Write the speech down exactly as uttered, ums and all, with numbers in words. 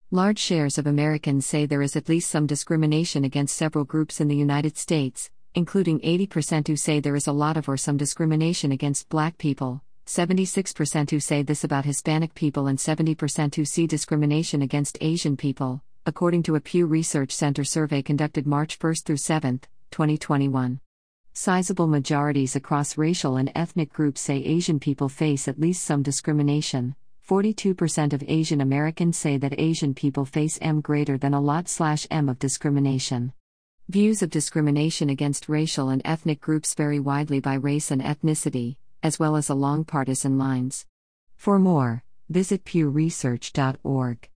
Large shares of Americans say there is at least some discrimination against several groups in the United States, including eighty percent who say there is a lot of or some discrimination against Black people, seventy-six percent who say this about Hispanic people, and seventy percent who see discrimination against Asian people, according to a Pew Research Center survey conducted March first through seventh, twenty twenty-one. Sizable majorities across racial and ethnic groups say Asian people face at least some discrimination. forty-two percent of Asian Americans say that Asian people face M greater than a lot slash M of discrimination. Views of discrimination against racial and ethnic groups vary widely by race and ethnicity, as well as along partisan lines. For more, visit pew research dot org.